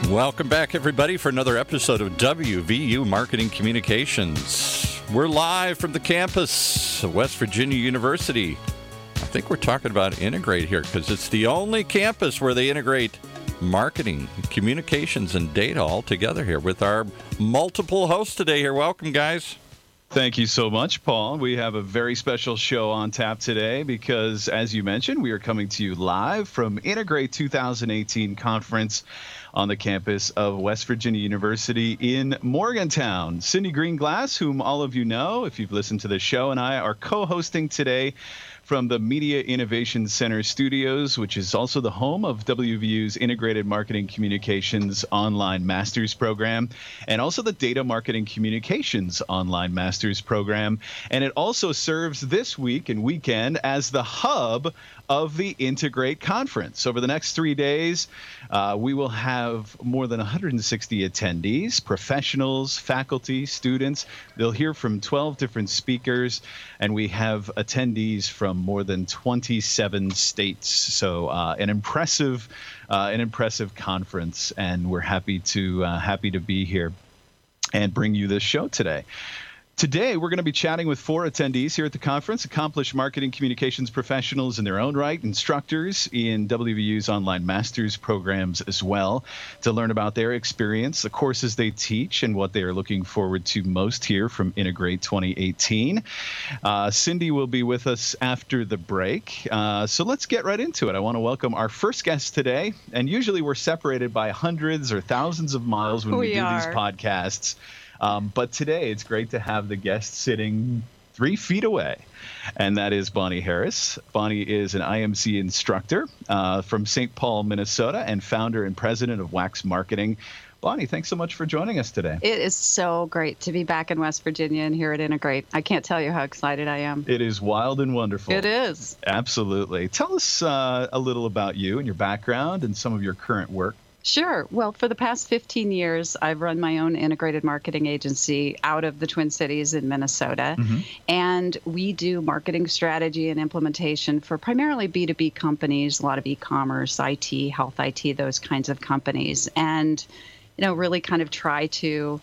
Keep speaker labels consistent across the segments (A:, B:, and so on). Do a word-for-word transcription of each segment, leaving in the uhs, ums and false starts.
A: Welcome back, everybody, for another episode of W V U Marketing Communications. We're live from the campus of West Virginia University. I think we're talking about Integrate here because it's the only campus where they integrate marketing, communications, and data all together here with our multiple hosts today here. Welcome, guys.
B: Thank you so much, Paul. We have a very special show on tap today because, as you mentioned, we are coming to you live from Integrate two thousand eighteen conference on the campus of West Virginia University in Morgantown. Cindy Greenglass, whom all of you know if you've listened to the show, and I are co-hosting today from the Media Innovation Center Studios, which is also the home of W V U's Integrated Marketing Communications Online Masters Program, and also the Data Marketing Communications Online Masters Program. And it also serves this week and weekend as the hub of the Integrate Conference. Over the next three days, uh, we will have more than one hundred sixty attendees, professionals, faculty, students. They'll hear from twelve different speakers, and we have attendees from more than twenty-seven states. So uh, an impressive, uh, an impressive conference, and we're happy to uh, happy to be here and bring you this show today. Today, we're going to be chatting with four attendees here at the conference, accomplished marketing communications professionals in their own right, instructors in W V U's online master's programs as well, to learn about their experience, the courses they teach, and what they are looking forward to most here from Integrate twenty eighteen. Uh, Cindy will be with us after the break, uh, so let's get right into it. I want to welcome our first guest today, and usually we're separated by hundreds or thousands of miles when we, we do are. these podcasts. Um, but today, it's great to have the guest sitting three feet away, and that is Bonnie Harris. Bonnie is an I M C instructor uh, from Saint Paul, Minnesota, and founder and president of Wax Marketing. Bonnie, thanks so much for joining us today.
C: It is so great to be back in West Virginia and here at Integrate. I can't tell you how excited I am.
B: It is wild and wonderful.
C: It is.
B: Absolutely. Tell us uh, a little about you and your background and some of your current work.
C: Sure. Well, for the past fifteen years, I've run my own integrated marketing agency out of the Twin Cities in Minnesota. Mm-hmm. And we do marketing strategy and implementation for primarily B two B companies, a lot of e-commerce, I T, health I T, those kinds of companies. And, you know, really kind of try to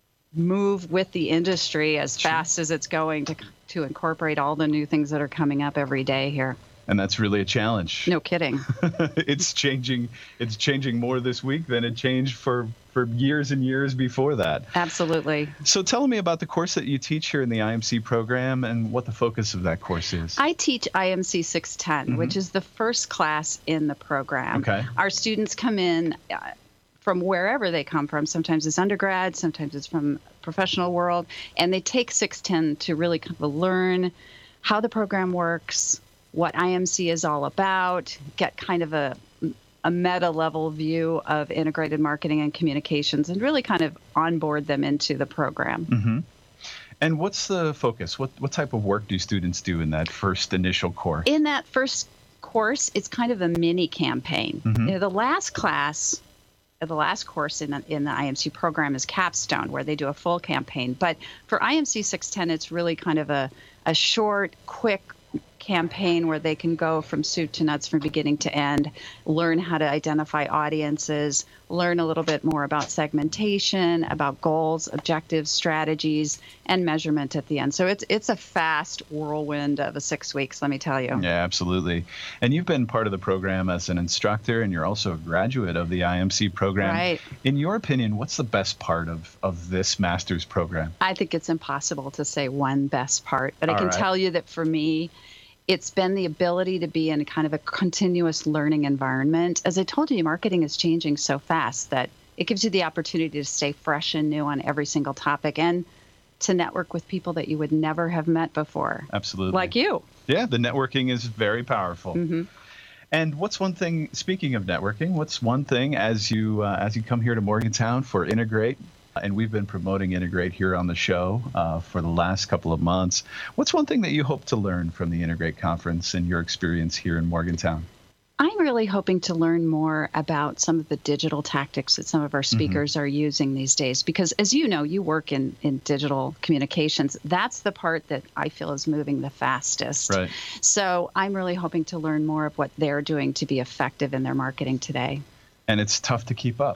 C: move with the industry as sure. fast as it's going to to incorporate all the new things that are coming up every day here.
B: And that's really a challenge.
C: No kidding.
B: It's changing. It's changing more this week than it changed for, for years and years before that.
C: Absolutely.
B: So tell me about the course that you teach here in the I M C program and what the focus of that course is.
C: I teach I M C six ten, mm-hmm. which is the first class in the program.
B: Okay.
C: Our students come in uh, from wherever they come from. Sometimes it's undergrad, sometimes it's from professional world, and they take six ten to really kind of learn how the program works, what I M C is all about, get kind of a, a meta level view of integrated marketing and communications, and really kind of onboard them into the program.
B: Mm-hmm. And what's the focus? What what type of work do students do in that first initial course?
C: In that first course, it's kind of a mini campaign. Mm-hmm. You know, the last class, the last course in the, in the I M C program is Capstone, where they do a full campaign. But for I M C six ten, it's really kind of a, a short, quick campaign where they can go from soup to nuts from beginning to end, learn how to identify audiences, learn a little bit more about segmentation, about goals, objectives, strategies, and measurement at the end. So it's it's a fast whirlwind of a six weeks, let me tell you.
B: Yeah, absolutely. And you've been part of the program as an instructor, and you're also a graduate of the I M C program.
C: Right.
B: In your opinion, what's the best part of, of this master's program?
C: I think it's impossible to say one best part, but I can
B: right.
C: tell you that for me, it's been the ability to be in kind of a continuous learning environment. As I told you, marketing is changing so fast that it gives you the opportunity to stay fresh and new on every single topic and to network with people that you would never have met before.
B: Absolutely.
C: Like you.
B: Yeah, the networking is very powerful.
C: Mm-hmm.
B: And what's one thing, speaking of networking, what's one thing as you uh, as you come here to Morgantown for Integrate, and we've been promoting Integrate here on the show uh, for the last couple of months. What's one thing that you hope to learn from the Integrate Conference and your experience here in Morgantown?
C: I'm really hoping to learn more about some of the digital tactics that some of our speakers mm-hmm. are using these days. Because as you know, you work in, in digital communications. That's the part that I feel is moving the fastest.
B: Right.
C: So I'm really hoping to learn more of what they're doing to be effective in their marketing today.
B: And it's tough to keep up.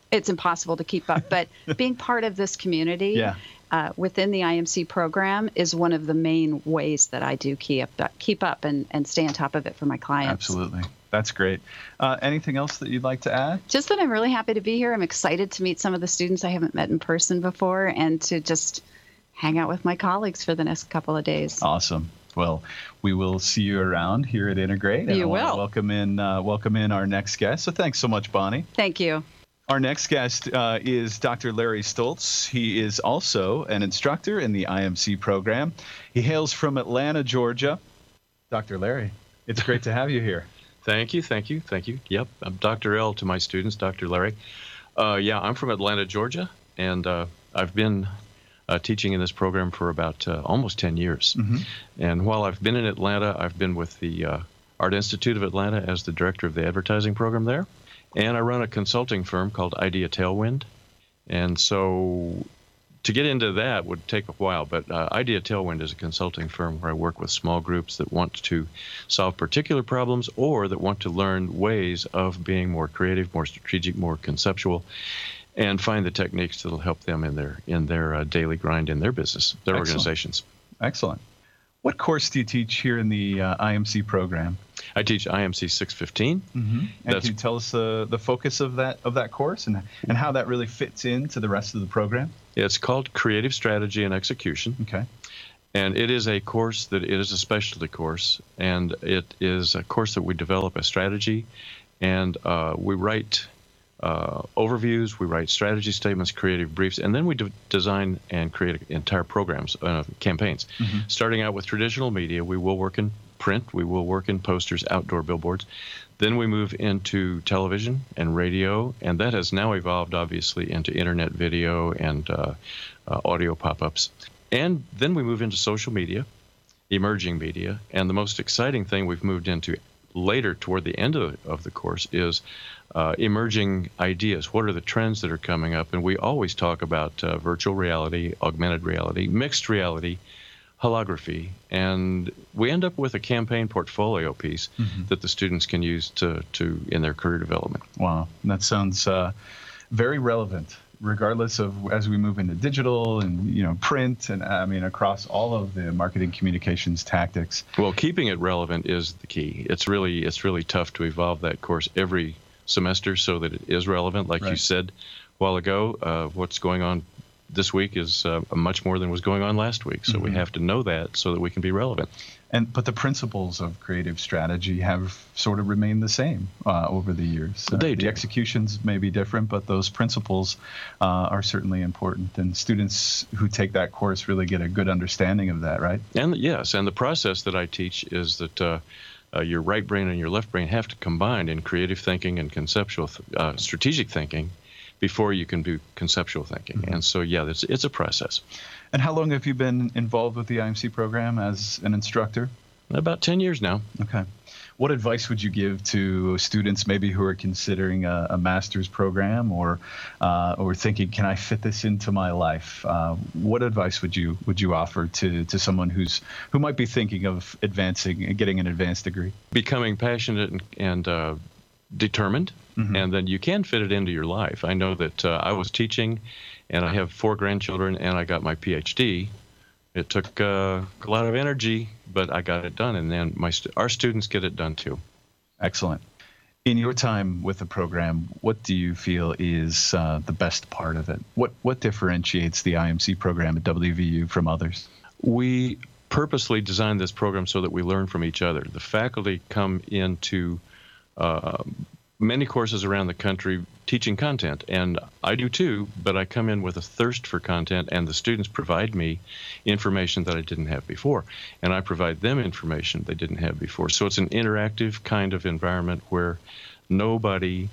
C: it's impossible to keep up. But being part of this community
B: Yeah.
C: uh, within the I M C program is one of the main ways that I do keep up, keep up and, and stay on top of it for my clients.
B: Absolutely. That's great. Uh, anything else that you'd like to add?
C: Just that I'm really happy to be here. I'm excited to meet some of the students I haven't met in person before and to just hang out with my colleagues for the next couple of days.
B: Awesome. Well, we will see you around here at Integrate. And
C: You
B: I want to
C: will.
B: Welcome in, uh, welcome in our next guest. So thanks so much, Bonnie.
C: Thank you.
B: Our next guest uh, is Doctor Larry Stoltz. He is also an instructor in the I M C program. He hails from Atlanta, Georgia. Doctor Larry, it's great to have you here.
D: Thank you, thank you, thank you. Yep, I'm Doctor L to my students, Doctor Larry. Uh, yeah, I'm from Atlanta, Georgia, and uh, I've been uh, teaching in this program for about uh, almost ten years.
B: Mm-hmm.
D: And while I've been in Atlanta, I've been with the uh, Art Institute of Atlanta as the director of the advertising program there. And I run a consulting firm called Idea Tailwind. And so to get into that would take a while, but uh, Idea Tailwind is a consulting firm where I work with small groups that want to solve particular problems or that want to learn ways of being more creative, more strategic, more conceptual, and find the techniques that will help them in their in their uh, daily grind in their business, their
B: Excellent.
D: organizations.
B: Excellent. What course do you teach here in the uh, I M C program?
D: I teach I M C six fifteen.
B: Mm-hmm. And
D: That's-
B: can you tell us uh, the focus of that of that course and and how that really fits into the rest of the program?
D: It's called Creative Strategy and Execution.
B: Okay.
D: And it is a course that it is a specialty course, and it is a course that we develop a strategy, and uh, we write uh, overviews, we write strategy statements, creative briefs, and then we de- design and create entire programs, uh, campaigns.
B: Mm-hmm.
D: Starting out with traditional media, we will work in print, we will work in posters, outdoor billboards. Then we move into television and radio, and that has now evolved, obviously, into internet video and uh, uh, audio pop-ups. And then we move into social media, emerging media, and the most exciting thing we've moved into later toward the end of, of the course is uh, emerging ideas. What are the trends that are coming up? And we always talk about uh, virtual reality, augmented reality, mixed reality, holography, and we end up with a campaign portfolio piece
B: Mm-hmm.
D: that the students can use to, to in their career development.
B: Wow, that sounds uh, very relevant, regardless of as we move into digital and you know print, and I mean across all of the marketing communications tactics.
D: Well, keeping it relevant is the key. It's really it's really tough to evolve that course every semester so that it is relevant. Like you
B: Right.
D: said a while ago, uh, what's going on this week is uh, much more than was going on last week. So we
B: Mhm.
D: have to know that so that we can be relevant.
B: And but the principles of creative strategy have sort of remained the same uh, over the years. Uh,
D: They
B: the
D: do.
B: executions may be different, but those principles uh, are certainly important. And students who take that course really get a good understanding of that, right?
D: And yes, and the process that I teach is that uh, uh, your right brain and your left brain have to combine in creative thinking and conceptual, th- uh, strategic thinking before you can do conceptual thinking.
B: Mhm.
D: And so, yeah, it's, it's a process.
B: And how long have you been involved with the I M C program as an instructor?
D: About ten years now.
B: Okay. What advice would you give to students maybe who are considering a, a master's program or uh, or thinking, can I fit this into my life? Uh, what advice would you would you offer to, to someone who's who might be thinking of advancing and getting an advanced degree?
D: Becoming passionate and, and uh, determined,
B: Mhm.
D: and then you can fit it into your life. I know that uh, I was teaching, and I have four grandchildren, and I got my P H D. It took uh, a lot of energy, but I got it done, and then my st- our students get it done too.
B: Excellent. In your time with the program, what do you feel is uh, the best part of it? What what differentiates the I M C program at W V U from others?
D: We purposely designed this program so that we learn from each other. The faculty come into uh, many courses around the country teaching content, and I do too, but I come in with a thirst for content, and the students provide me information that I didn't have before, and I provide them information they didn't have before. So it's an interactive kind of environment where nobody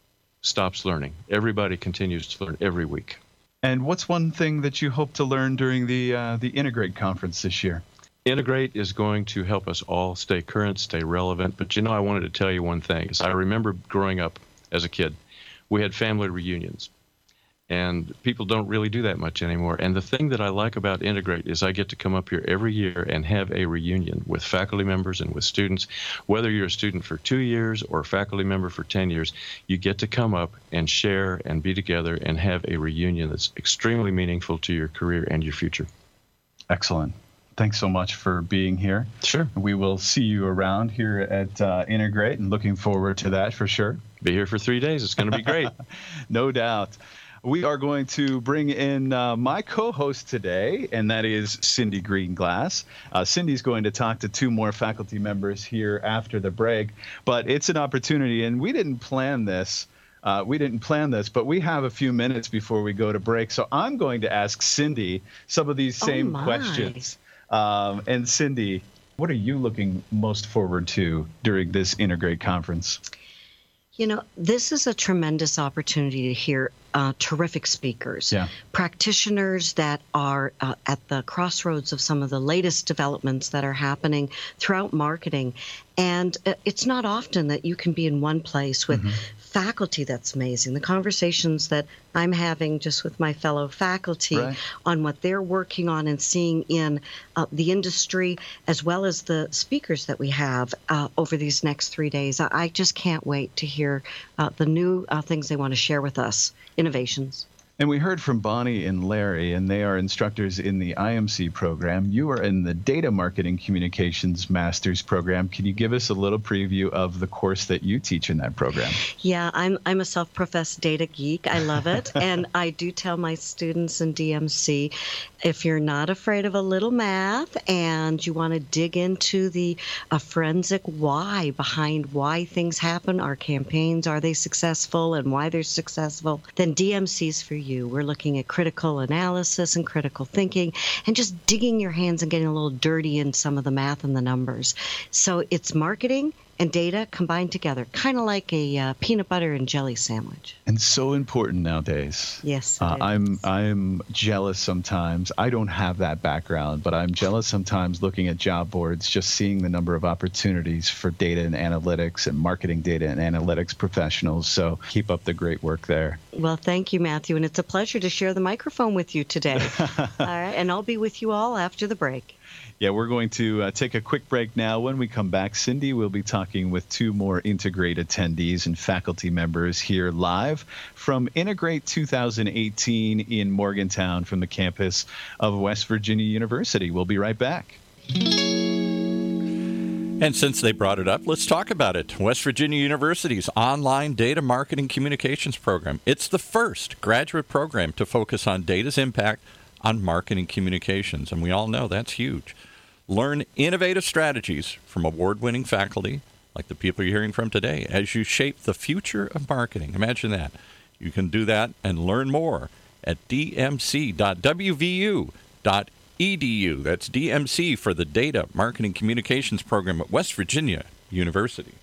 D: stops learning. Everybody continues to learn every week.
B: And what's one thing that you hope to learn during the uh, the Integrate conference this year?
D: Integrate is going to help us all stay current, stay relevant. But, you know, I wanted to tell you one thing. Is I remember growing up as a kid, we had family reunions. And people don't really do that much anymore. And the thing that I like about Integrate is I get to come up here every year and have a reunion with faculty members and with students. Whether you're a student for two years or a faculty member for ten years, you get to come up and share and be together and have a reunion that's extremely meaningful to your career and your future.
B: Excellent. Thanks so much for being here.
D: Sure.
B: We will see you around here at uh, Integrate, and looking forward to that for sure.
D: Be here for three days. It's going to be great.
B: No doubt. We are going to bring in uh, my co-host today, and that is Cindy Greenglass. Uh, Cindy's going to talk to two more faculty members here after the break, but it's an opportunity, and we didn't plan this. Uh, we didn't plan this, but we have a few minutes before we go to break, so I'm going to ask Cindy some of these same
E: oh
B: questions. Um, and Cindy, what are you looking most forward to during this Integrate conference?
E: You know, this is a tremendous opportunity to hear uh, terrific speakers,
B: yeah.
E: practitioners that are uh, at the crossroads of some of the latest developments that are happening throughout marketing. And uh, it's not often that you can be in one place with mm-hmm. faculty that's amazing. The conversations that I'm having just with my fellow faculty
B: right.
E: on what they're working on and seeing in uh, the industry, as well as the speakers that we have uh, over these next three days. I, I just can't wait to hear uh, the new uh, things they want to share with us, innovations.
B: And we heard from Bonnie and Larry, and they are instructors in the I M C program. You are in the Data Marketing Communications Master's program. Can you give us a little preview of the course that you teach in that program?
E: Yeah, I'm I'm a self-professed data geek. I love it. And I do tell my students in D M C, if you're not afraid of a little math and you want to dig into the uh, forensic why behind why things happen, our campaigns, are they successful and why they're successful, then D M C's for you. We're looking at critical analysis and critical thinking and just digging your hands and getting a little dirty in some of the math and the numbers. So it's marketing and data combined together, kind of like a uh, peanut butter and jelly sandwich.
B: And so important nowadays.
E: Yes,
B: uh, I'm I'm jealous sometimes. I don't have that background, but I'm jealous sometimes looking at job boards, just seeing the number of opportunities for data and analytics and marketing data and analytics professionals. So keep up the great work there.
E: Well, thank you, Matthew, and it's a pleasure to share the microphone with you today. All right, and I'll be with you all after the break.
B: Yeah, we're going to uh, take a quick break now. When we come back, Cindy will be talking with two more Integrate attendees and faculty members here live from Integrate two thousand eighteen in Morgantown from the campus of West Virginia University. We'll be right back.
A: And since they brought it up, let's talk about it. West Virginia University's online data marketing communications program. It's the first graduate program to focus on data's impact on marketing communications, and we all know that's huge. Learn innovative strategies from award-winning faculty, like the people you're hearing from today, as you shape the future of marketing. Imagine that. You can do that and learn more at d m c dot w v u dot e d u. That's D M C for the Data Marketing Communications Program at West Virginia University.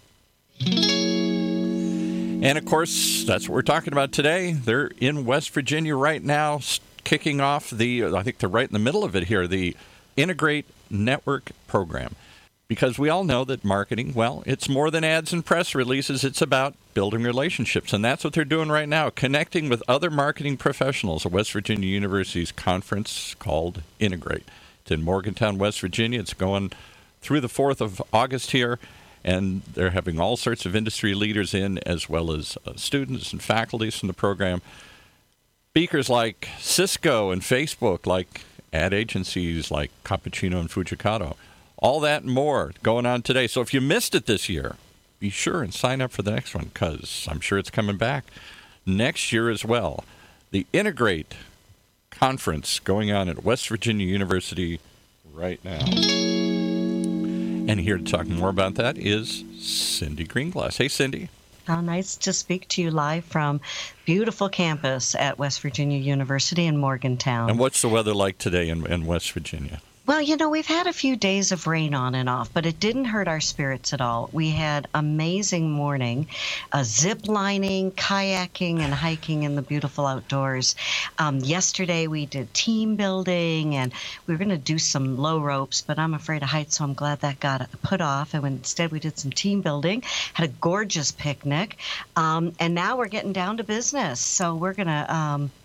A: And, of course, that's what we're talking about today. They're in West Virginia right now, kicking off the, I think they're right in the middle of it here, the Integrate Network program. Because we all know that marketing, well, it's more than ads and press releases. It's about building relationships. And that's what they're doing right now, connecting with other marketing professionals at West Virginia University's conference called Integrate. It's in Morgantown, West Virginia. It's going through the fourth of August here. And they're having all sorts of industry leaders in, as well as uh, students and faculty from the program. Speakers like Cisco and Facebook, like ad agencies like Cappuccino and Fujikato. All that and more going on today. So if you missed it this year, be sure and sign up for the next one, because I'm sure it's coming back next year as well. The Integrate Conference going on at West Virginia University right now. And here to talk more about that is Cindy Greenglass. Hey, Cindy.
E: Oh, nice to speak to you live from beautiful campus at West Virginia University in Morgantown.
A: And what's the weather like today in, in West Virginia?
E: Well, you know, we've had a few days of rain on and off, but it didn't hurt our spirits at all. We had amazing morning, uh, zip lining, kayaking, and hiking in the beautiful outdoors. Um, yesterday we did team building, and we were going to do some low ropes, but I'm afraid of heights, so I'm glad that got put off. And instead we did some team building, had a gorgeous picnic, um, and now we're getting down to business. So we're going to... Um,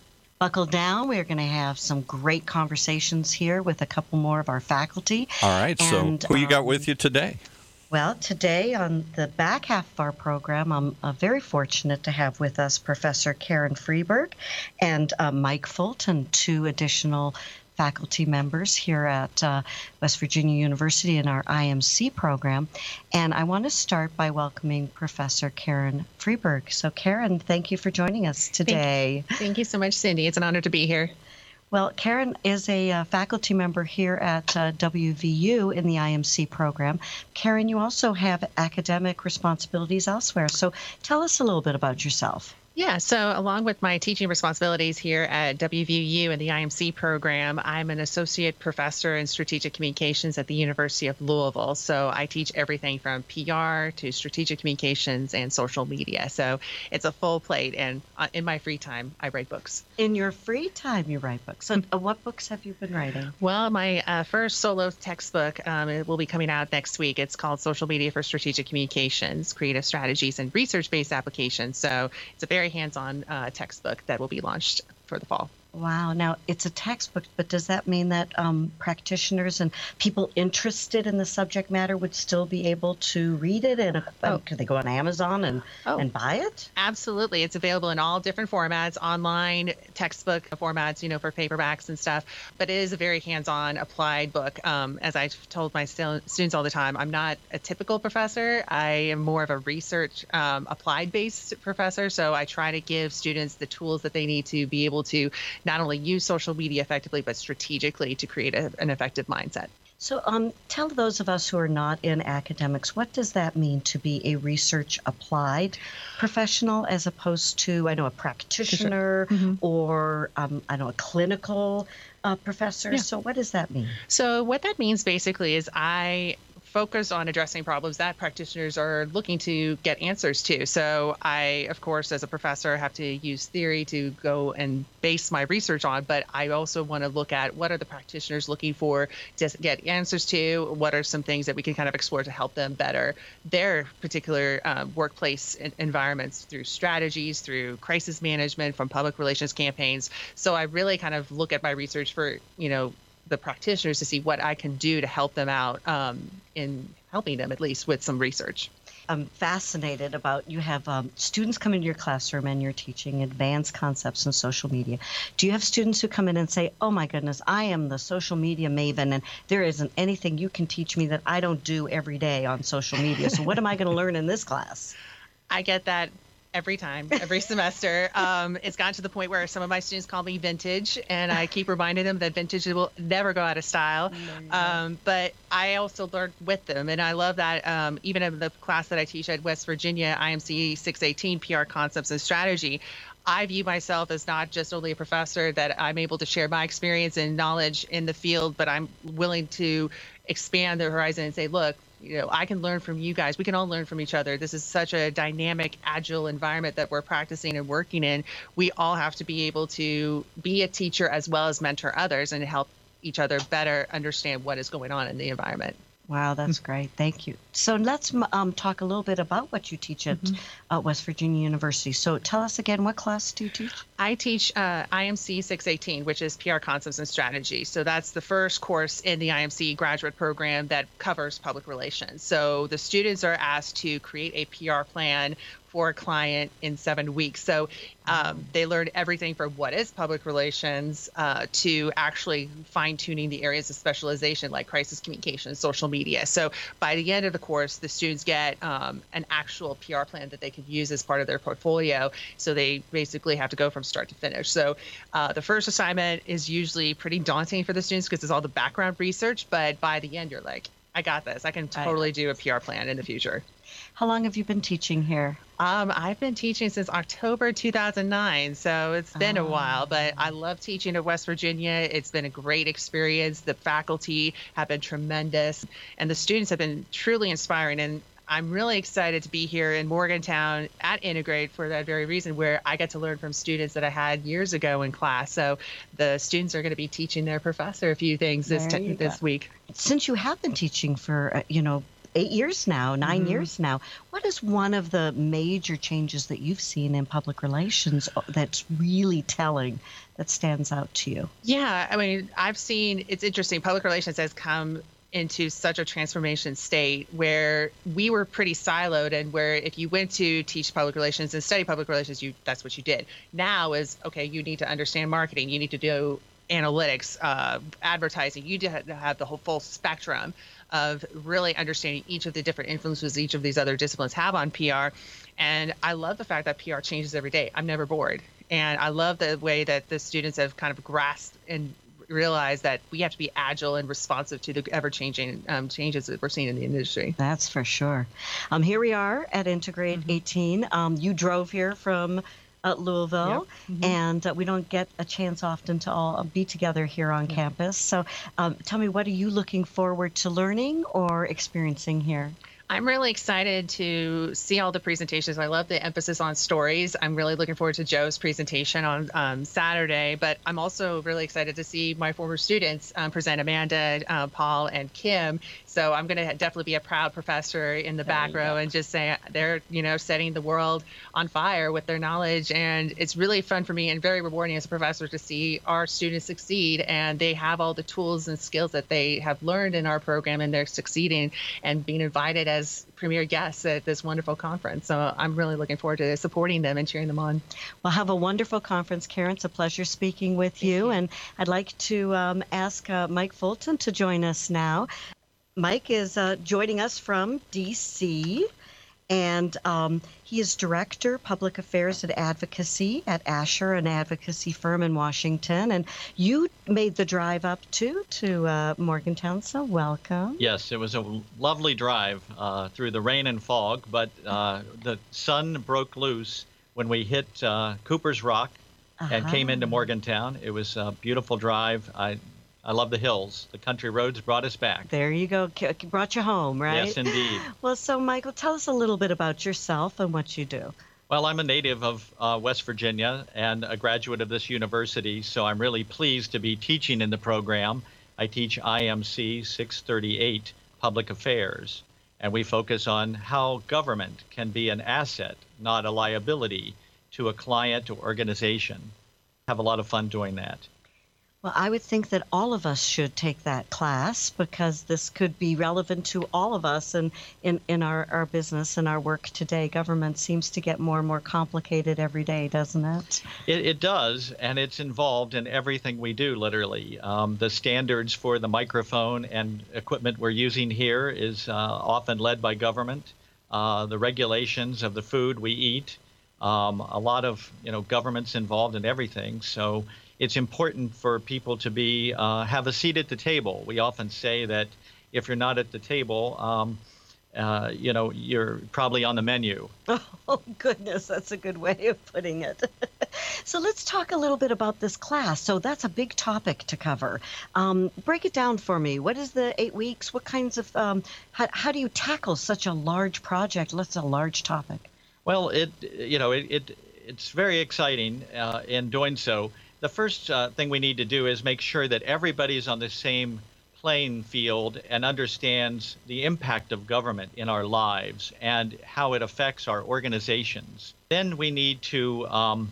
E: buckle down. We're going to have some great conversations here with a couple more of our faculty.
A: All right.
E: And,
A: so who you got
E: um,
A: with you today?
E: Well, today on the back half of our program, I'm uh, very fortunate to have with us Professor Karen Freeberg and uh, Mike Fulton, two additional faculty members here at uh, West Virginia University in our I M C program. And I want to start by welcoming Professor Karen Freeberg. So, Karen, thank you for joining us today.
F: Thank, thank you so much, Cindy. It's an honor to be here.
E: Well, Karen is a uh, faculty member here at uh, W V U in the I M C program. Karen, you also have academic responsibilities elsewhere. So tell us a little bit about yourself.
F: Yeah, so along with my teaching responsibilities here at W V U in the I M C program, I'm an associate professor in strategic communications at the University of Louisville. So I teach everything from P R to strategic communications and social media. So it's a full plate, and uh, in my free time, I write books.
E: In your free time, you write books. So uh, what books have you been writing?
F: Well, my uh, first solo textbook um, it will be coming out next week. It's called Social Media for Strategic Communications, Creative Strategies and Research-Based Applications. So it's a very hands-on uh, textbook that will be launched for the fall.
E: Wow. Now, it's a textbook, but does that mean that um, practitioners and people interested in the subject matter would still be able to read it? And uh,
F: Oh.
E: could they go on Amazon and,
F: Oh.
E: and buy it?
F: Absolutely. It's available in all different formats, online, textbook formats, you know, for paperbacks and stuff. But it is a very hands-on, applied book. Um, as I've told my stu- students all the time, I'm not a typical professor. I am more of a research, um, applied-based professor. So I try to give students the tools that they need to be able to not only use social media effectively, but strategically to create a, an effective mindset.
E: So um, tell those of us who are not in academics, what does that mean to be a research applied professional as opposed to, I know, a practitioner
F: Mhm.
E: or, um, I know, a clinical uh, professor?
F: Yeah.
E: So what does that mean?
F: So what that means basically is I focus on addressing problems that practitioners are looking to get answers to. So I, of course, as a professor, have to use theory to go and base my research on, but I also want to look at what are the practitioners looking for to get answers to, what are some things that we can kind of explore to help them better their particular um, workplace environments through strategies, through crisis management, from public relations campaigns. So I really kind of look at my research for, you know, the practitioners to see what I can do to help them out um, in helping them at least with some research.
E: I'm fascinated about you have um, students come into your classroom and you're teaching advanced concepts in social media. Do you have students who come in and say, oh my goodness, I am the social media maven and there isn't anything you can teach me that I don't do every day on social media. So what am I going to learn in this class?
F: I get that every time, every semester. Um, it's gotten to the point where some of my students call me vintage, and I keep reminding them that vintage will never go out of style. Um, but I also learn with them, and I love that um, even in the class that I teach at West Virginia, I M C six eighteen, P R Concepts and Strategy, I view myself as not just only a professor that I'm able to share my experience and knowledge in the field, but I'm willing to expand the horizon and say, look, you know, I can learn from you guys. We can all learn from each other. This is such a dynamic, agile environment that we're practicing and working in. We all have to be able to be a teacher as well as mentor others and help each other better understand what is going on in the environment.
E: Wow, that's great. Thank you. So let's um, talk a little bit about what you teach at mm-hmm. uh, West Virginia University. So tell us again, what class do you teach?
F: I teach uh, I M C six eighteen, which is P R Concepts and Strategy. So that's the first course in the I M C graduate program that covers public relations. So the students are asked to create a P R plan for a client in seven weeks. So um, they learn everything from what is public relations uh, to actually fine-tuning the areas of specialization like crisis communication, social media. So by the end of the course, the students get um, an actual P R plan that they could use as part of their portfolio. So they basically have to go from start to finish. So uh, the first assignment is usually pretty daunting for the students because it's all the background research, but by the end, you're like, I got this. I can totally do a P R plan in the future.
E: How long have you been teaching here?
F: Um, I've been teaching since October two thousand nine, so it's been oh. a while, but I love teaching at West Virginia. It's been a great experience. The faculty have been tremendous, and the students have been truly inspiring. And I'm really excited to be here in Morgantown at Integrate for that very reason, where I get to learn from students that I had years ago in class. So the students are going to be teaching their professor a few things this t- this week.
E: Since you have been teaching for, uh, you know, eight years now, nine
F: Mm-hmm.
E: years now. What is one of the major changes that you've seen in public relations that's really telling, that stands out to you?
F: Yeah, I mean, I've seen, it's interesting. Public relations has come into such a transformation state where we were pretty siloed, and where if you went to teach public relations and study public relations, you that's what you did. Now is, okay, you need to understand marketing, you need to do analytics, uh, advertising, you have to have the whole full spectrum of really understanding each of the different influences each of these other disciplines have on P R. And I love the fact that P R changes every day. I'm never bored. And I love the way that the students have kind of grasped and realize that we have to be agile and responsive to the ever-changing um, changes that we're seeing in the industry.
E: That's for sure. Um, here we are at Integrate
F: Mm-hmm.
E: eighteen. Um, you drove here from uh, Louisville,
F: Yep. Mhm.
E: and uh, we don't get a chance often to all be together here on
F: Yeah.
E: campus. So um, tell me, what are you looking forward to learning or experiencing here?
F: I'm really excited to see all the presentations. I love the emphasis on stories. I'm really looking forward to Joe's presentation on um, Saturday, but I'm also really excited to see my former students um, present, Amanda, uh, Paul, and Kim. So I'm going to definitely be a proud professor in the
E: There
F: back
E: you
F: row
E: go.
F: and just say they're, you know, setting the world on fire with their knowledge. And it's really fun for me and very rewarding as a professor to see our students succeed, and they have all the tools and skills that they have learned in our program, and they're succeeding and being invited as premier guests at this wonderful conference. So I'm really looking forward to supporting them and cheering them on.
E: Well, have a wonderful conference, Karen. It's a pleasure speaking with you. And I'd like to um, ask uh, Mike Fulton to join us now. Mike is uh, joining us from D C, and um, he is Director, Public Affairs and Advocacy at Asher, an advocacy firm in Washington. And you made the drive up, too, to uh, Morgantown, so welcome.
G: Yes, it was a lovely drive uh, through the rain and fog, but uh, the sun broke loose when we hit uh, Cooper's Rock and came into Morgantown. It was a beautiful drive. I I love the hills. The country roads brought us back.
E: There you go. K- Brought you home, right?
G: Yes, indeed.
E: Well, so, Michael, tell us a little bit about yourself and what you do.
G: Well, I'm a native of uh, West Virginia and a graduate of this university, so I'm really pleased to be teaching in the program. I teach I M C six thirty-eight Public Affairs, and we focus on how government can be an asset, not a liability, to a client or organization. Have a lot of fun doing that.
E: Well, I would think that all of us should take that class, because this could be relevant to all of us and in, in our, our business and our work today. Government seems to get more and more complicated every day, doesn't it?
G: It, it does, and it's involved in everything we do, literally. Um, the standards for the microphone and equipment we're using here is uh, often led by government. Uh, the regulations of the food we eat, um, a lot of you know government's involved in everything. So it's important for people to be uh, have a seat at the table. We often say that if you're not at the table, um, uh, you know, you're probably on the menu.
E: Oh, goodness, that's a good way of putting it. So let's talk a little bit about this class. So that's a big topic to cover. Um, break it down for me. What is the eight weeks? What kinds of, um, how, how do you tackle such a large project? That's a large topic.
G: Well, it, you know, it, it it's very exciting uh, in doing so. The first uh, thing we need to do is make sure that everybody's on the same playing field and understands the impact of government in our lives and how it affects our organizations. Then we need to um,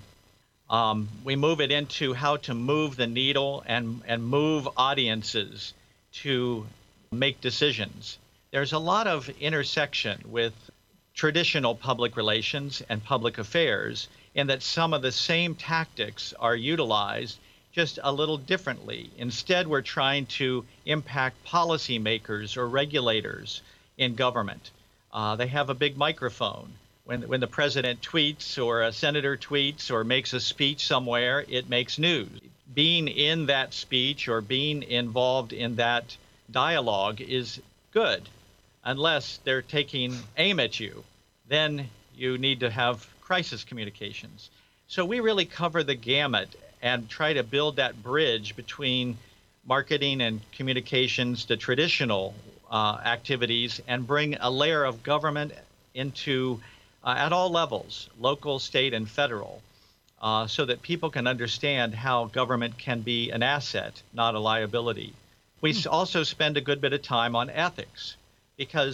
G: um, we move it into how to move the needle and and move audiences to make decisions. There's a lot of intersection with traditional public relations and public affairs, in that some of the same tactics are utilized just a little differently. Instead, we're trying to impact policymakers or regulators in government. Uh, they have a big microphone. When, when the president tweets or a senator tweets or makes a speech somewhere, it makes news. Being in that speech or being involved in that dialogue is good, unless they're taking aim at you. Then you need to have crisis communications. So we really cover the gamut and try to build that bridge between marketing and communications, the traditional uh, activities, and bring a layer of government into uh, at all levels, local, state, and federal, uh, so that people can understand how government can be an asset, not a liability. We hmm. also spend a good bit of time on ethics, because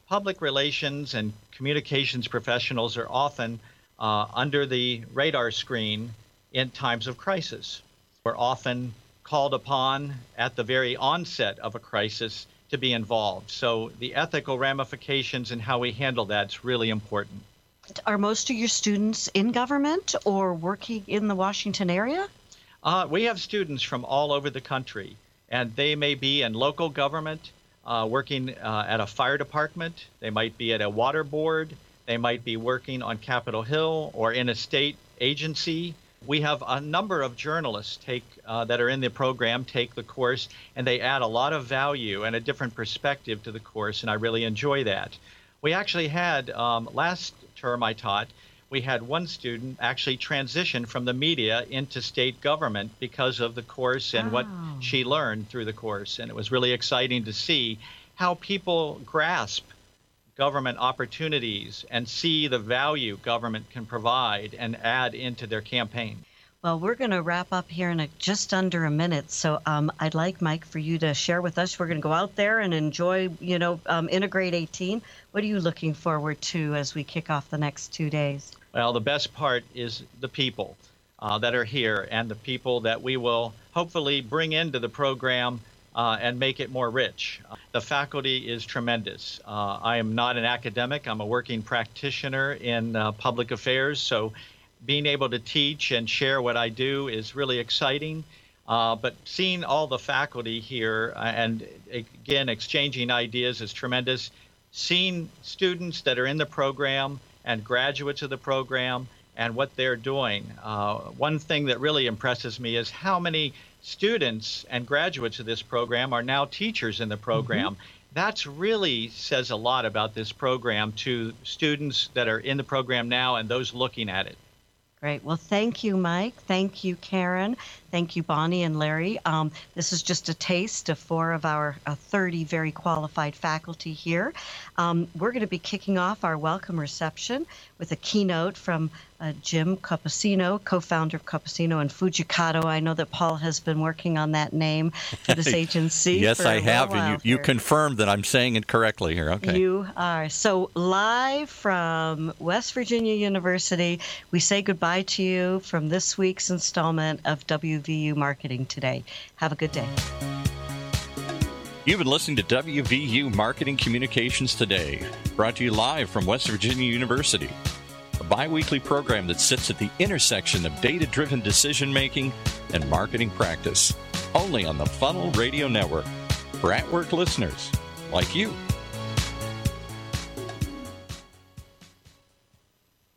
G: public relations and communications professionals are often uh, under the radar screen in times of crisis. We're often called upon at the very onset of a crisis to be involved. So the ethical ramifications and how we handle that's really important.
E: Are most of your students in government or working in the Washington area?
G: Uh, we have students from all over the country, and they may be in local government, uh, working uh, at a fire department. They might be at a water board. They might be working on Capitol Hill or in a state agency. We have a number of journalists take uh, that are in the program take the course, and they add a lot of value and a different perspective to the course, and I really enjoy that. We actually had, um, last term I taught, we had one student actually transition from the media into state government because of the course and oh. what she learned through the course. And it was really exciting to see how people grasp government opportunities and see the value government can provide and add into their campaign.
E: Well, we're going to wrap up here in a, just under a minute. So um, I'd like, Mike, for you to share with us. We're going to go out there and enjoy, you know, um, Integrate eighteen. What are you looking forward to as we kick off the next two days?
G: Well, the best part is the people uh, that are here and the people that we will hopefully bring into the program uh, and make it more rich. Uh, the faculty is tremendous. Uh, I am not an academic. I'm a working practitioner in uh, public affairs. So being able to teach and share what I do is really exciting. Uh, but seeing all the faculty here and, again, exchanging ideas is tremendous. Seeing students that are in the program and graduates of the program and what they're doing. Uh, one thing that really impresses me is how many students and graduates of this program are now teachers in the program. Mm-hmm. That's really says a lot about this program to students that are in the program now and those looking at it.
E: Great. Well, thank you, Mike. Thank you, Karen. Thank you, Bonnie and Larry. Um, this is just a taste of four of our uh, thirty very qualified faculty here. Um, we're going to be kicking off our welcome reception with a keynote from uh, Jim Copacino, co-founder of Copacino and Fujikato. I know that Paul has been working on that name for this agency.
A: Yes,
E: for
A: I
E: a
A: have,
E: while
A: and you, you
E: here.
A: confirmed that I'm saying it correctly here. Okay.
E: You are. So live from West Virginia University, we say goodbye to you from this week's installment of W V U Marketing Today. Have a good day.
A: You've been listening to W V U Marketing Communications Today, brought to you live from West Virginia University, a bi-weekly program that sits at the intersection of data-driven decision-making and marketing practice, only on the Funnel Radio Network, for at-work listeners like you.